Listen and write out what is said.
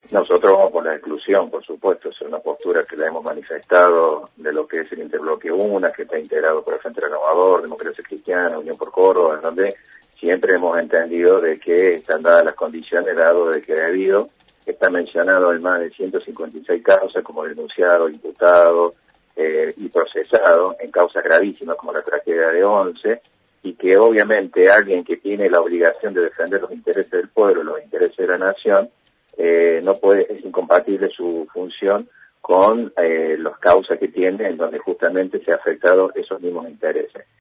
Nosotros vamos por la exclusión, por supuesto, es una postura que la hemos manifestado de lo que es el interbloque UNA, que está integrado por el Frente Renovador, Democracia Cristiana, Unión por Córdoba, en donde siempre hemos entendido de que están dadas las condiciones, dado de que debido está mencionado en más de 156 causas como denunciado, imputado y procesado en causas gravísimas como la tragedia de Once, y que obviamente alguien que tiene la obligación de defender los intereses del pueblo, los intereses de la nación, no puede, es incompatible su función con las causas que tiene, en donde justamente se ha afectado esos mismos intereses.